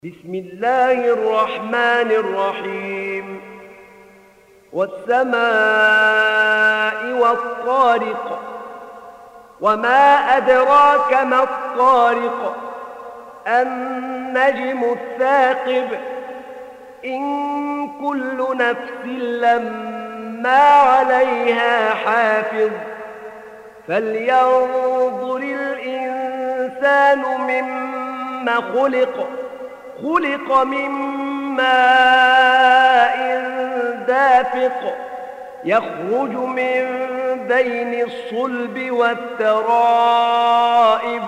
بسم الله الرحمن الرحيم. والسماء والطارق، وما أدراك ما الطارق، النجم الثاقب، إن كل نفس لما عليها حافظ، فلينظر الإنسان مما خلق من ماء دافق، يخرج من بين الصلب والترائب،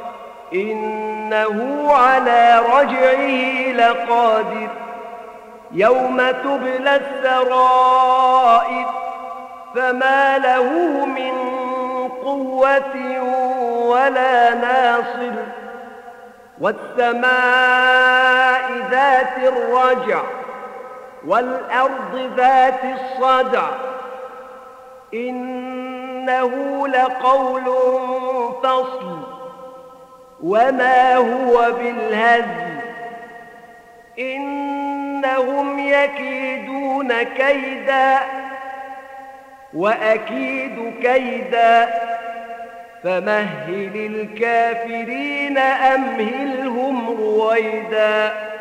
إنه على رجعه لقادر، يوم تبلى السرائر، فما له من قوة ولا ناصر. والسماء ذات الرجع، والأرض ذات الصدع، إنه لقول فصل، وما هو بالهزل، إنهم يكيدون كيدا وأكيد كيدا، فمهل الكافرين أمهلهم رويدا.